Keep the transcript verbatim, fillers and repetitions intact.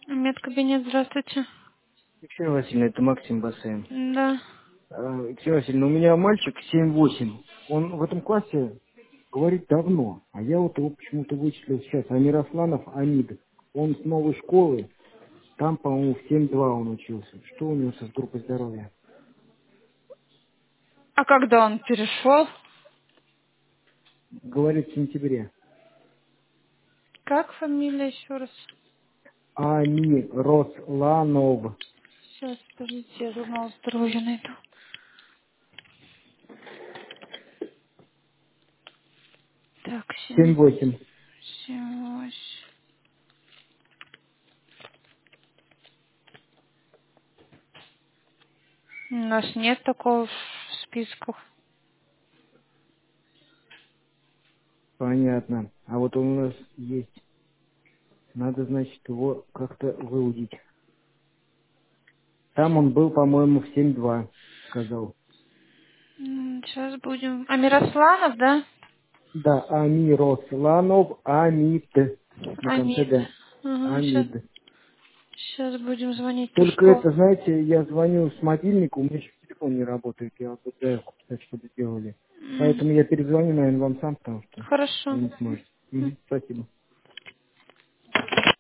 Медкабинет, здравствуйте. Екатерина Васильевна, это Максим Бассейн. Да. А, Екатерина Васильевна, у меня мальчик семь-восемь. Он в этом классе говорит давно, а я вот его почему-то вычислил сейчас. А Миросланов Амид. Он с новой школы, там, по-моему, в семь-два он учился. Что у него со с группой здоровья? А когда он перешел? Говорит в сентябре. Как фамилия еще раз? Амиросланов. Сейчас, подождите, я журнал здоровья найду. Так, семь, семь-восемь. семь, восемь. У нас нет такого в списках. Понятно. А вот он у нас есть. Надо, значит, его как-то выудить. Там он был, по-моему, в семь-два, сказал. Сейчас будем. А Миросланов, да? Да, Амиросланов, Амид. На конце Амид. Д. Ага, сейчас, Амид. сейчас будем звонить по Только школе. это, знаете, я звоню с мобильника, у меня еще телефон не работает, я вот заявку писать, чтобы сделали. М, Поэтому я перезвоню, наверное, вам сам, потому что Хорошо. вы не сможете. Мгм, спасибо.